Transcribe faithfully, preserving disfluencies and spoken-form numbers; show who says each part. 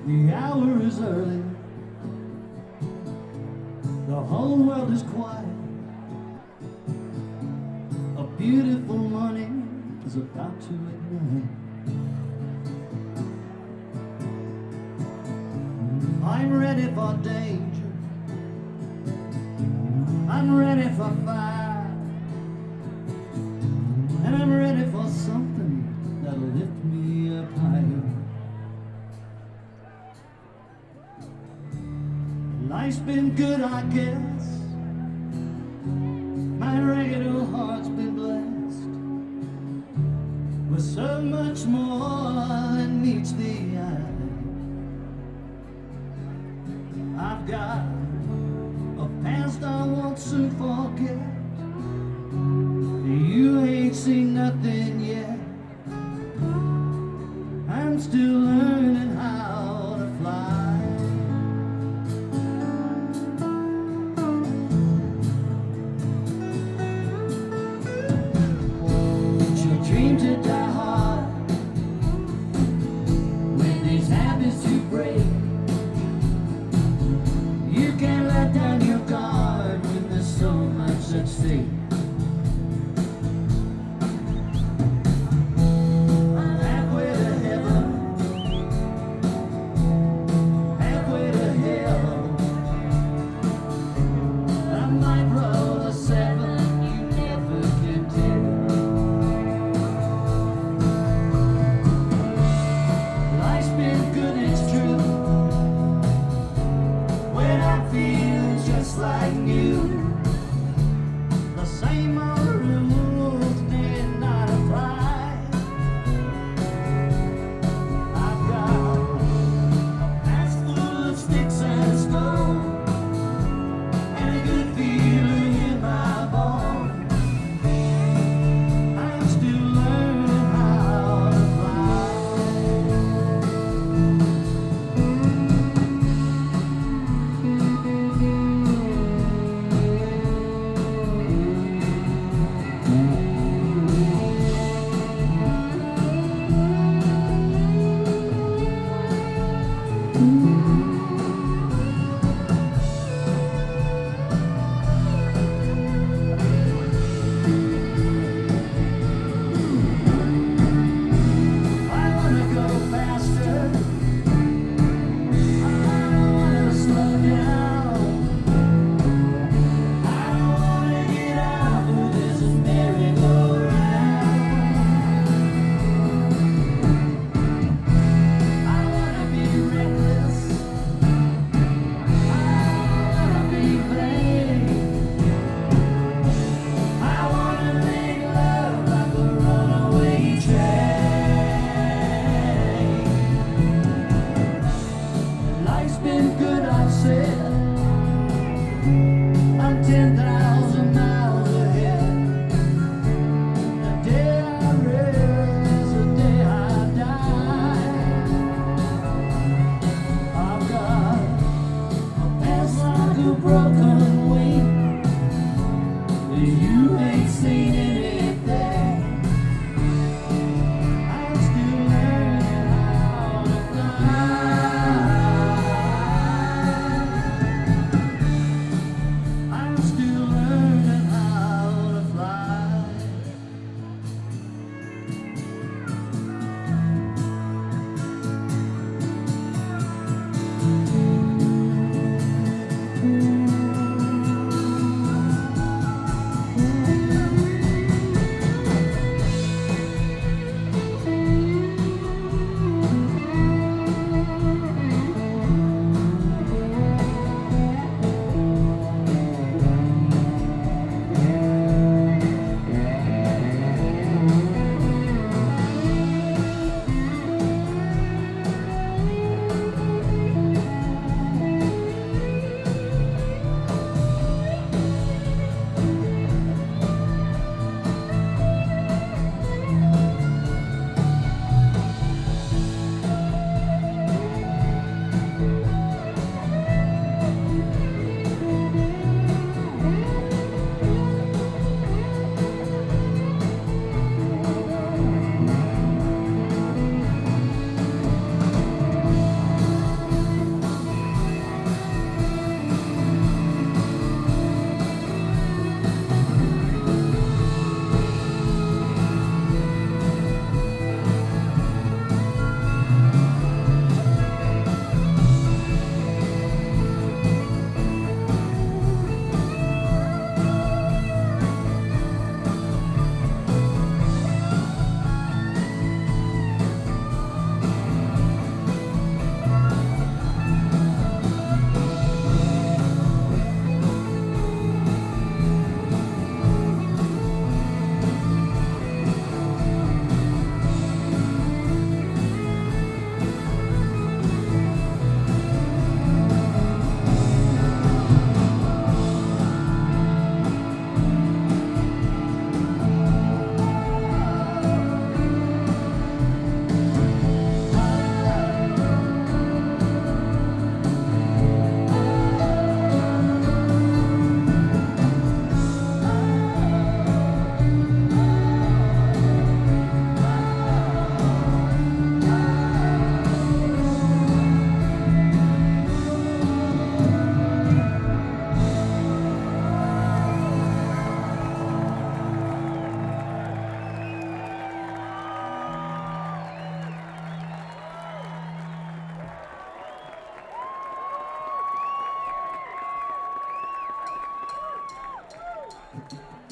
Speaker 1: The hour is early, the whole world is quiet. A beautiful morning is about to ignite. I'm ready for danger, I'm ready for fire, and I'm ready for something that'll lift me up higher. Life's been good, I guess. My ragged old heart's been blessed with so much more than meets the eye. I've got a past I won't soon forget. You ain't seen nothing yet. I'm still learning how to fly.